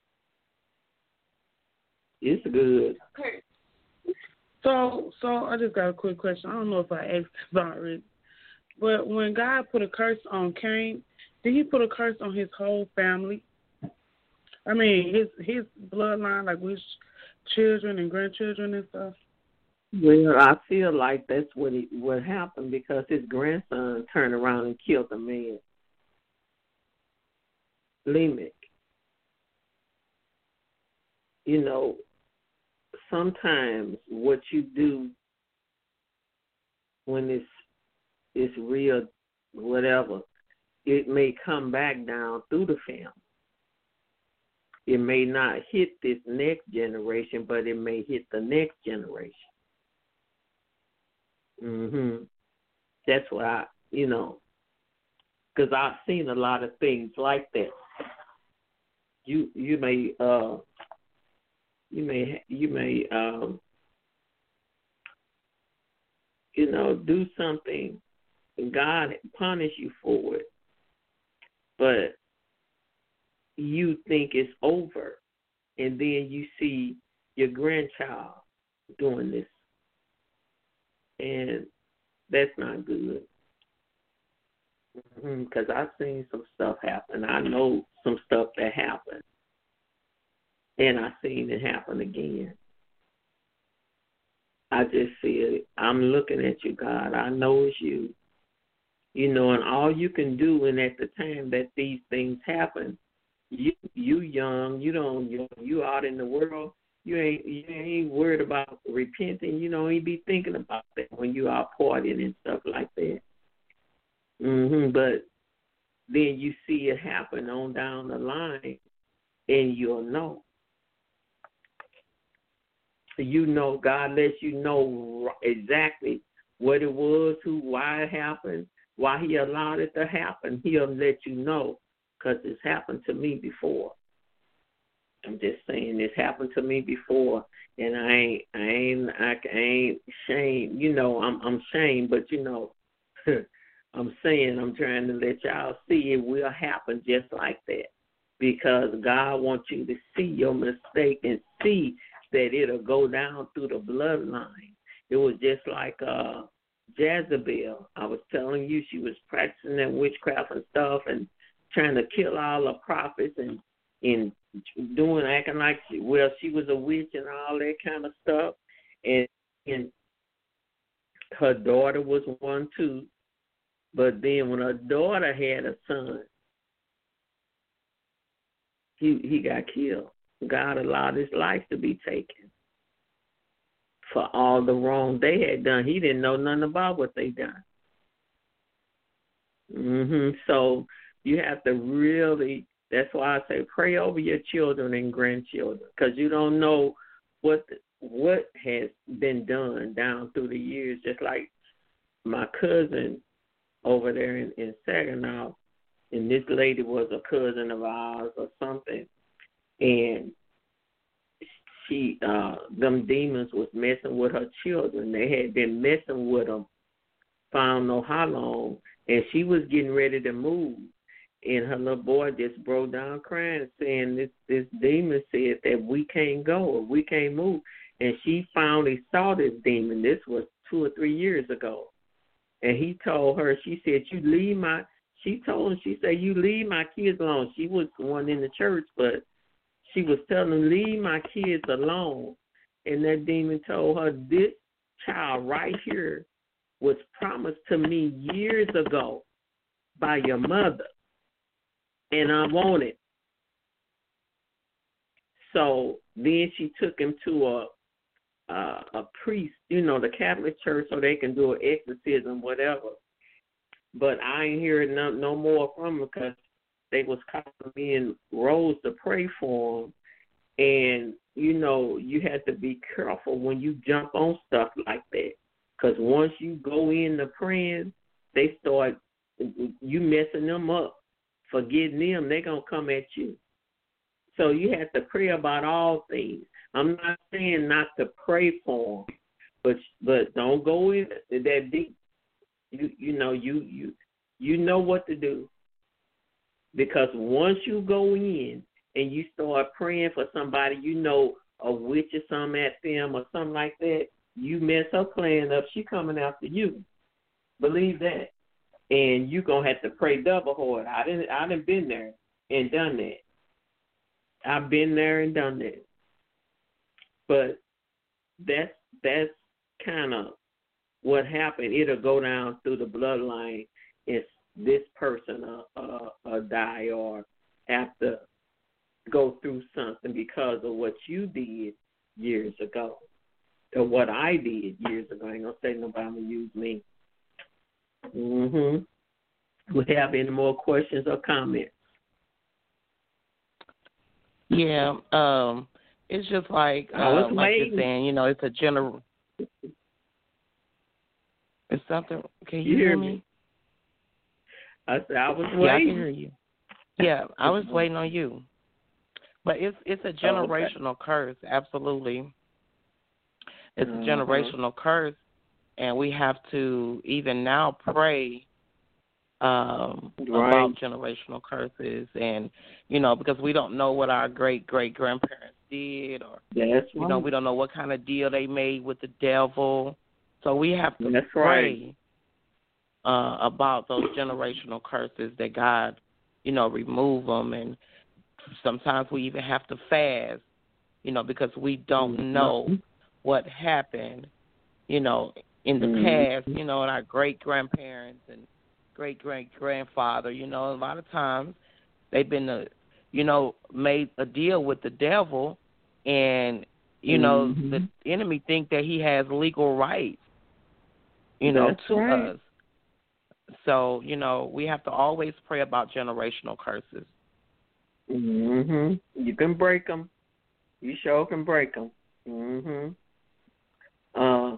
It's good. Okay. So, so I just got a quick question. I don't know if I asked this already. But when God put a curse on Cain, did he put a curse on his whole family? I mean, his his bloodline, like with children and grandchildren and stuff? Well, I feel like that's what it, what happened, because his grandson turned around and killed the man, Lamech. You know, sometimes what you do when it's it's real, whatever, it may come back down through the family. It may not hit this next generation, but it may hit the next generation. Mm-hmm. That's what I, you know, because I've seen a lot of things like that. You you may uh you may you may um you know do something, and God punish you for it, but you think it's over, and then you see your grandchild doing this, and that's not good. Because mm-hmm, I've seen some stuff happen. I know some stuff that happened, and I've seen it happen again. I just see it. I'm looking at you, God. I know it's you. You know, and all you can do, and at the time that these things happen, you you young, you don't you, you out in the world, you ain't you ain't worried about repenting. You don't even be thinking about that when you out partying and stuff like that. Mhm. But then you see it happen on down the line, and you'll know. You know, God lets you know exactly what it was, who, why it happened, why He allowed it to happen. He'll let you know, because it's happened to me before. I'm just saying, it's happened to me before, and I ain't, I ain't, I ain't ashamed. You know, I'm, I'm ashamed, but you know, I'm saying, I'm trying to let y'all see it will happen just like that, because God wants you to see your mistake and see that it'll go down through the bloodline. It was just like uh, Jezebel. I was telling you, she was practicing that witchcraft and stuff and trying to kill all the prophets and, and doing, acting like, she, well, she was a witch and all that kind of stuff. And, and her daughter was one too. But then when her daughter had a son, he he got killed. God allowed his life to be taken for all the wrong they had done. He didn't know nothing about what they done. Mm-hmm. So you have to really, that's why I say pray over your children and grandchildren, because you don't know what what has been done down through the years. Just like my cousin, over there in, in Saginaw, and this lady was a cousin of ours or something, and she, uh, them demons was messing with her children. They had been messing with them for I don't know how long, and she was getting ready to move, and her little boy just broke down crying, saying this this demon said that we can't go or we can't move, and she finally saw this demon. This was two or three years ago, and he told her, she said, you leave my, she told him, she said, you leave my kids alone. She was the one in the church, but she was telling him, leave my kids alone. And that demon told her, this child right here was promised to me years ago by your mother, and I want it. So then she took him to a uh, a priest, you know, the Catholic Church, so they can do an exorcism, whatever. But I ain't hearing no, no more from them because they was calling me and Rose to pray for them. And, you know, you have to be careful when you jump on stuff like that, because once you go into praying, they start, you messing them up. Forgetting them, they're going to come at you. So you have to pray about all things. I'm not saying not to pray for them, but but don't go in that deep. You you know you you you know what to do, because once you go in and you start praying for somebody, you know, a witch or something at them or something like that, you mess her plan up, she coming after you. Believe that, and you gonna have to pray double hard. I didn't I didn't been there and done that. I've been there and done that. But that's that's kind of what happened. It'll go down through the bloodline if this person uh, uh, uh, die or have to go through something because of what you did years ago or what I did years ago. I ain't gonna say nobody will use me. Mhm. We have any more questions or comments? Yeah, um, it's just like uh, like you're saying, you know, it's a general. It's something. Can you, you hear hear me? me? I said I was waiting. Yeah, I can hear you. Yeah, I was waiting on you. But it's it's a generational oh, okay. curse. Absolutely, it's uh-huh. a generational curse, and we have to even now pray um, right. about generational curses, and you know, because we don't know what our great great grandparents did, or That's you right. know, we don't know what kind of deal they made with the devil. So we have to That's pray right. uh, about those generational curses, that God, you know, remove them. And sometimes we even have to fast, you know, because we don't mm-hmm. know what happened, you know, in the mm-hmm. past, you know, and our great grandparents and great great grandfather, you know, a lot of times they've been, uh, you know, made a deal with the devil, and you know, mm-hmm. the enemy think that he has legal rights, you know, That's to right. us. So, you know, we have to always pray about generational curses. Mhm. You can break them. You sure can break them. Mhm. Uh.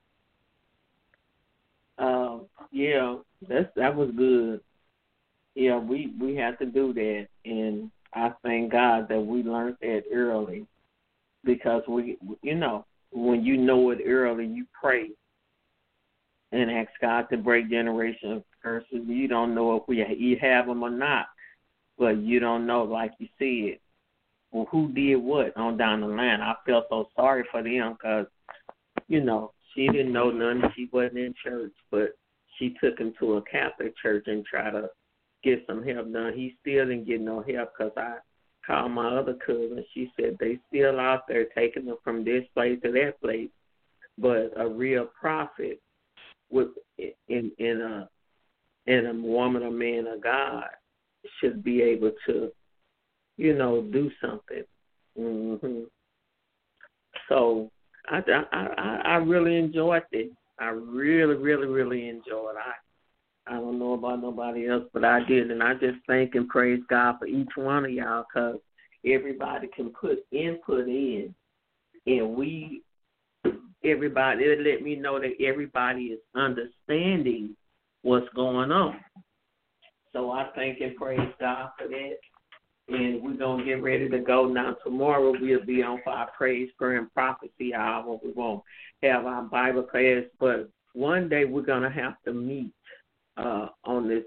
Uh. Yeah. That's that was good. Yeah. We we have to do that, and I thank God that we learned that early, because we, you know, when you know it early, you pray and ask God to break generational curses. You don't know if we you have them or not, but you don't know, like you said, well, who did what on down the line. I felt so sorry for them because, you know, she didn't know none. She wasn't in church, but she took him to a Catholic church and tried to get some help done. He still didn't get no help because I called my other cousin. She said they still out there taking them from this place to that place, but a real prophet with in in a in a woman or man of God should be able to, you know, do something. Mm-hmm. So I, I I really enjoyed it. I really, really, really enjoyed it. I, I don't know about nobody else, but I did, and I just thank and praise God for each one of y'all, because everybody can put input in, and we, everybody, it let me know that everybody is understanding what's going on. So I thank and praise God for that. And we're going to get ready to go now. Tomorrow we'll be on for our Praise, Prayer, and Prophecy hour. We won't have our Bible class, but one day we're going to have to meet uh, on this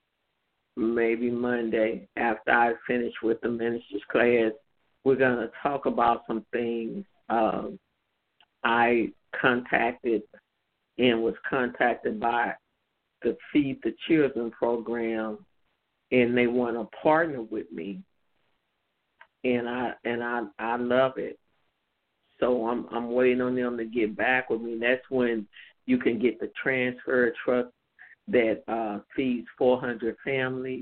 maybe Monday after I finish with the ministers class. We're going to talk about some things. Um, I contacted and was contacted by the Feed the Children program, and they want to partner with me, and I and I I love it. So I'm I'm waiting on them to get back with me. That's when you can get the transfer truck that uh, feeds four hundred families.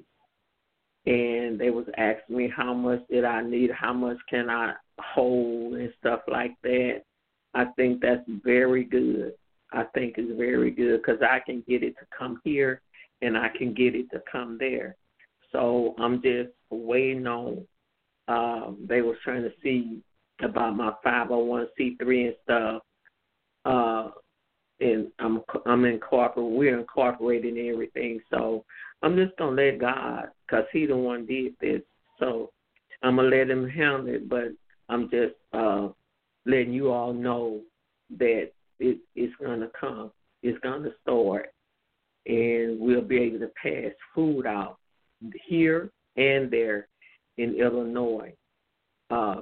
And they was asking me how much did I need, how much can I hold and stuff like that. I think that's very good. I think it's very good because I can get it to come here and I can get it to come there. So I'm just waiting on, uh, they was trying to see about my five oh one c three and stuff. Uh, and I'm I'm incorporated. We're incorporating everything. So I'm just gonna let God, cause He the one did this. So I'm gonna let Him handle it. But I'm just uh, letting you all know that it, it's gonna come. It's gonna start, and we'll be able to pass food out here and there in Illinois uh,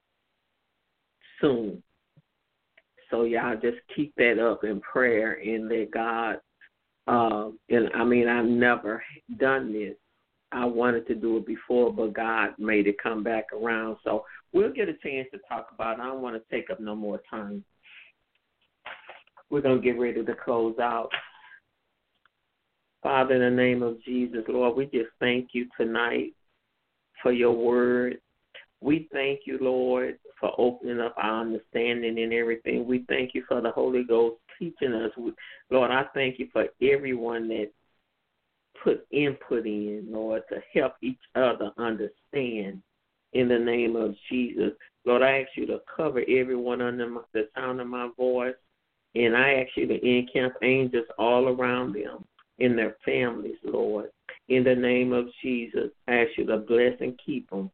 soon. So y'all just keep that up in prayer and let God, uh, and I mean, I've never done this. I wanted to do it before, but God made it come back around. So we'll get a chance to talk about it. I don't want to take up no more time. We're going to get ready to close out. Father, in the name of Jesus, Lord, we just thank you tonight for your word. We thank you, Lord, for opening up our understanding and everything. We thank you for the Holy Ghost teaching us. Lord, I thank you for everyone that put input in, Lord, to help each other understand in the name of Jesus. Lord, I ask you to cover everyone under the sound of my voice, and I ask you to encamp angels all around them and their families, Lord. In the name of Jesus, I ask you to bless and keep them.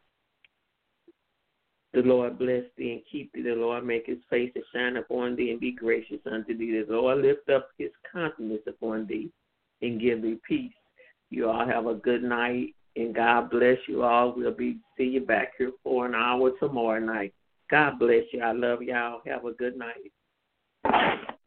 The Lord bless thee and keep thee. The Lord make his face to shine upon thee and be gracious unto thee. The Lord lift up his countenance upon thee and give thee peace. You all have a good night, and God bless you all. We'll be see you back here for an hour tomorrow night. God bless you. I love y'all. Have a good night.